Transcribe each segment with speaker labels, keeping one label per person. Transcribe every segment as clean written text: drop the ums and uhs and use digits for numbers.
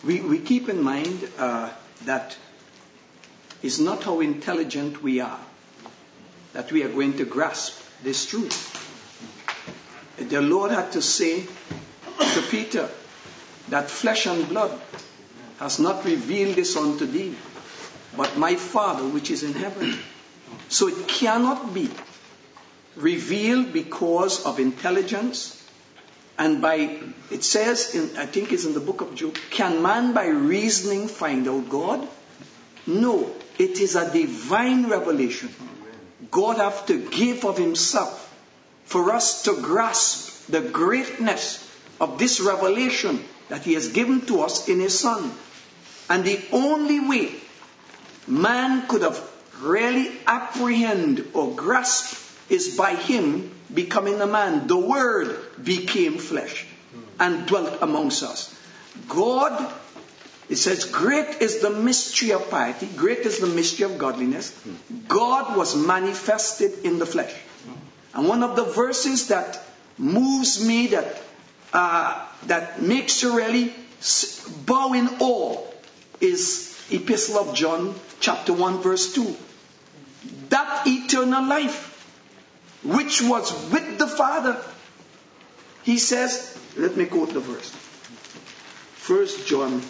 Speaker 1: we keep in mind that it's not how intelligent we are that we are going to grasp this truth. The Lord had to say to Peter that flesh and blood has not revealed this unto thee, but my Father which is in heaven. So it cannot be revealed because of intelligence. And it says, I think it's in the book of Job, can man by reasoning find out God? No, it is a divine revelation. God have to give of himself for us to grasp the greatness of this revelation that he has given to us in his Son. And the only way man could have really apprehend or grasp is by him becoming a man. The Word became flesh and dwelt amongst us. God, it says, great is the mystery of piety, great is the mystery of godliness. God was manifested in the flesh. And one of the verses that moves me, that makes you really bow in awe, is Epistle of John, chapter 1, verse 2. That eternal life, which was with the Father, he says, let me quote the verse. 1 John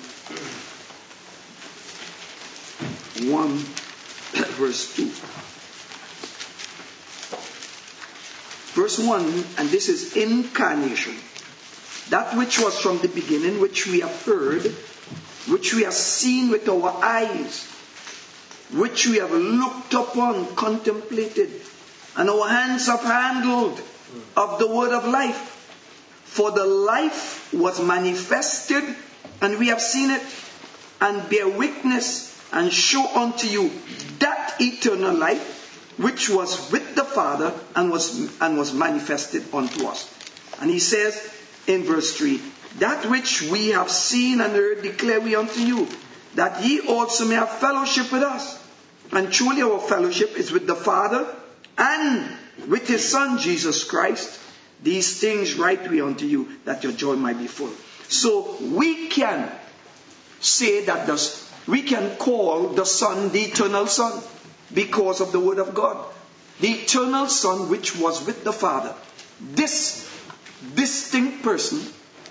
Speaker 1: 1, verse 2. Verse 1, and this is incarnation. That which was from the beginning, which we have heard, which we have seen with our eyes, which we have looked upon, contemplated, and our hands have handled of the word of life. For the life was manifested, and we have seen it, and bear witness, and show unto you that eternal life, which was with the Father, and was manifested unto us. And he says in verse 3, that which we have seen and heard declare we unto you, that ye also may have fellowship with us. And truly our fellowship is with the Father and with his Son Jesus Christ. These things write we unto you, that your joy might be full. So we can say that we can call the Son the eternal Son because of the Word of God. The eternal Son which was with the Father. This distinct person,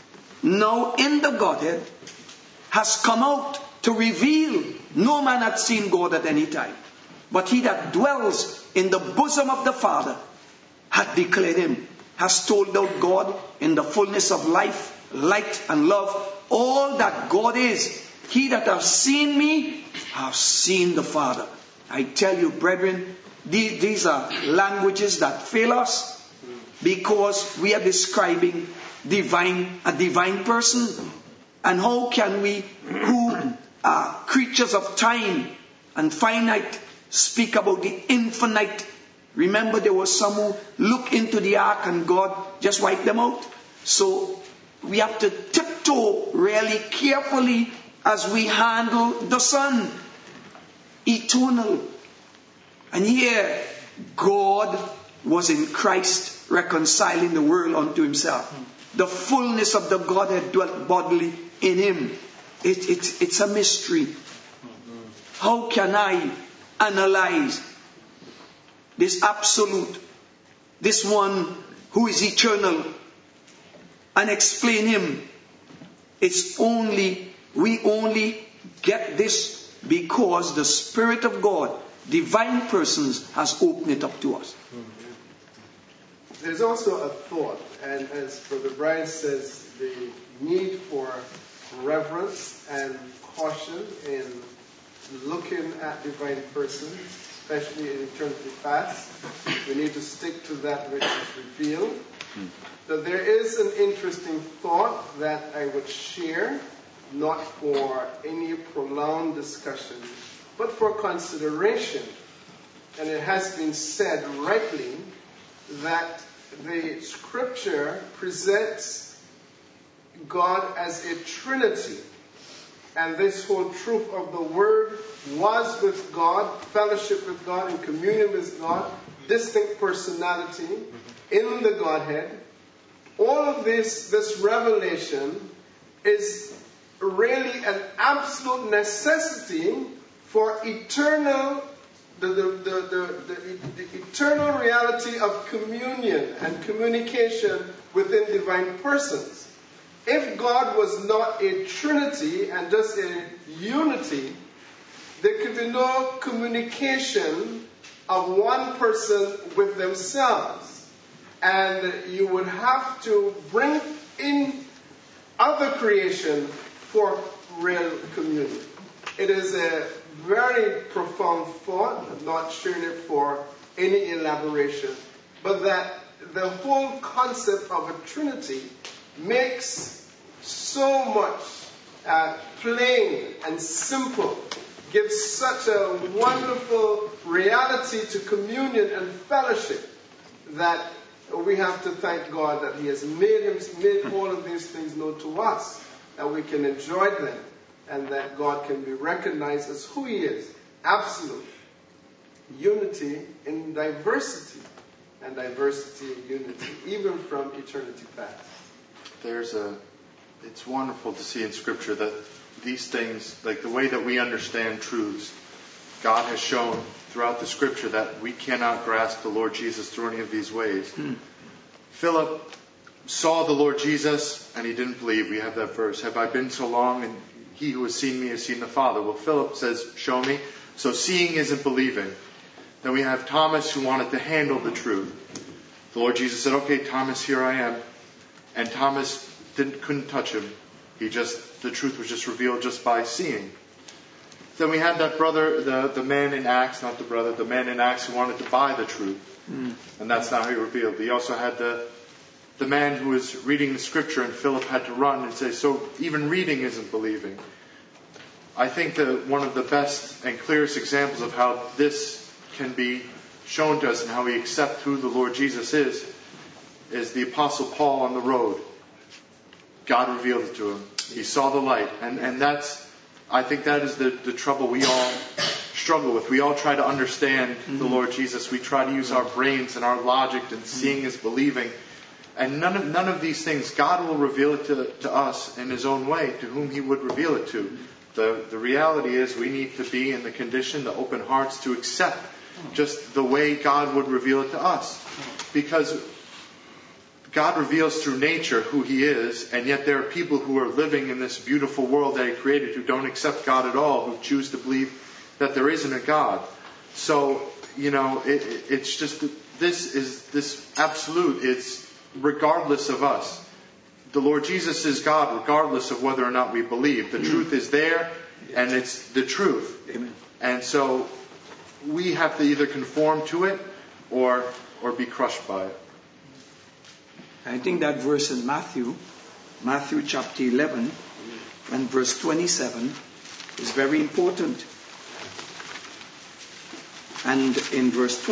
Speaker 1: now in the Godhead, has come out to reveal. No man hath seen God at any time, but he that dwells in the bosom of the Father hath declared him, has told out God in the fullness of life, light and love, all that God is. He that hath seen me, hath seen the Father. I tell you, brethren, these are languages that fail us because we are describing a divine person. And how can we, who are creatures of time and finite, speak about the infinite? Remember, there were some who looked into the ark and God just wiped them out. So we have to tiptoe really carefully as we handle the Son, eternal. And here, God was in Christ reconciling the world unto himself. The fullness of the Godhead dwelt bodily in him. It's a mystery. How can I analyze this absolute, this one who is eternal, and explain him? We only get this because the Spirit of God, divine persons, has opened it up to us.
Speaker 2: There's also a thought, and as Brother Brian says, the need for reverence and caution in looking at divine persons, especially in eternity past. We need to stick to that which is revealed. But there is an interesting thought that I would share, not for any prolonged discussion, but for consideration. And it has been said rightly that the Scripture presents God as a Trinity. And this whole truth of the Word was with God, fellowship with God, and communion with God, distinct personality in the Godhead. All of this revelation is really an absolute necessity for eternal, the eternal reality of communion and communication within divine persons. If God was not a Trinity and just a unity, there could be no communication of one person with themselves. And you would have to bring in other creation for real communion. It is a very profound thought. I'm not sharing it for any elaboration, but that the whole concept of a Trinity makes so much plain and simple, gives such a wonderful reality to communion and fellowship that we have to thank God that He has made all of these things known to us, that we can enjoy them, and that God can be recognized as who He is. Absolute unity in diversity, and diversity in unity, even from eternity past.
Speaker 3: It's wonderful to see in Scripture that these things, like the way that we understand truths, God has shown throughout the Scripture that we cannot grasp the Lord Jesus through any of these ways. Philip saw the Lord Jesus and he didn't believe. We have that verse. Have I been so long and he who has seen me has seen the Father? Well, Philip says, show me. So seeing isn't believing. Then we have Thomas who wanted to handle the truth. The Lord Jesus said, okay, Thomas, here I am. And Thomas couldn't touch him. The truth was just revealed just by seeing. Then we had that brother, the man in Acts, not the brother, the man in Acts who wanted to buy the truth. And that's not how he revealed. He also had the man who was reading the Scripture, and Philip had to run and say, so even reading isn't believing. I think that one of the best and clearest examples of how this can be shown to us and how we accept who the Lord Jesus is the Apostle Paul on the road. God revealed it to him. He saw the light. And I think that is the trouble we all struggle with. We all try to understand the Lord Jesus. We try to use our brains and our logic, and seeing is believing. And none of these things, God will reveal it to us in His own way, to whom He would reveal it to. The reality is we need to be in the condition, the open hearts, to accept just the way God would reveal it to us. Because God reveals through nature who He is, and yet there are people who are living in this beautiful world that He created who don't accept God at all, who choose to believe that there isn't a God. So, it's just, this absolute, it's regardless of us. The Lord Jesus is God regardless of whether or not we believe. The truth is there, and it's the truth.
Speaker 1: Amen.
Speaker 3: And so we have to either conform to it or be crushed by it.
Speaker 1: I think that verse in Matthew chapter 11 and verse 27 is very important. And in verse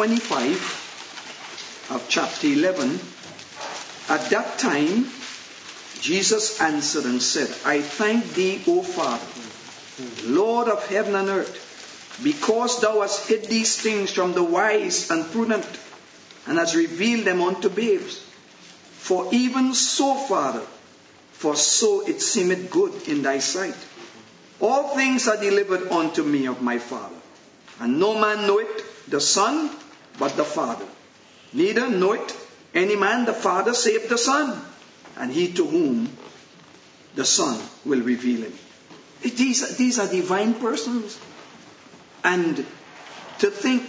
Speaker 1: 25 of chapter 11, at that time, Jesus answered and said, I thank thee, O Father, Lord of heaven and earth, because thou hast hid these things from the wise and prudent, and hast revealed them unto babes. For even so, Father, for so it seemeth good in thy sight. All things are delivered unto me of my Father, and no man knoweth the Son but the Father. Neither knoweth any man the Father save the Son, and he to whom the Son will reveal him. These are divine persons. And to think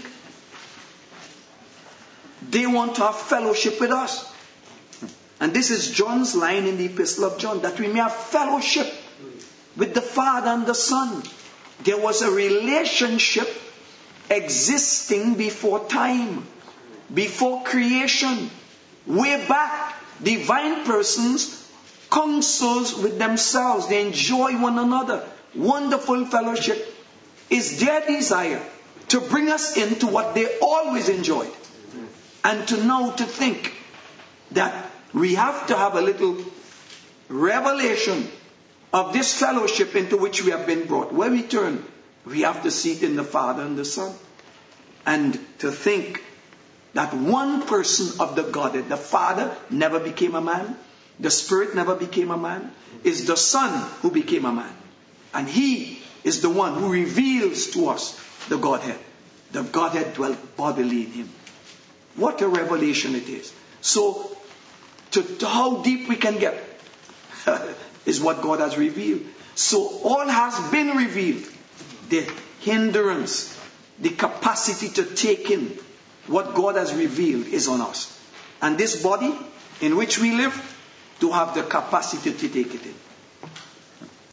Speaker 1: they want to have fellowship with us. And this is John's line in the Epistle of John, that we may have fellowship with the Father and the Son. There was a relationship existing before time, before creation. Way back, divine persons counsels with themselves. They enjoy one another. Wonderful fellowship is their desire to bring us into what they always enjoyed. And to know, to think that we have to have a little revelation of this fellowship into which we have been brought. When we turn, we have to see it in the Father and the Son. And to think that one person of the Godhead, the Father, never became a man. The Spirit never became a man. It's the Son who became a man. And He is the one who reveals to us the Godhead. The Godhead dwelt bodily in Him. What a revelation it is. So, to how deep we can get is what God has revealed. So, all has been revealed. The hindrance, the capacity to take in what God has revealed is on us. And this body in which we live, to have the capacity to take it in.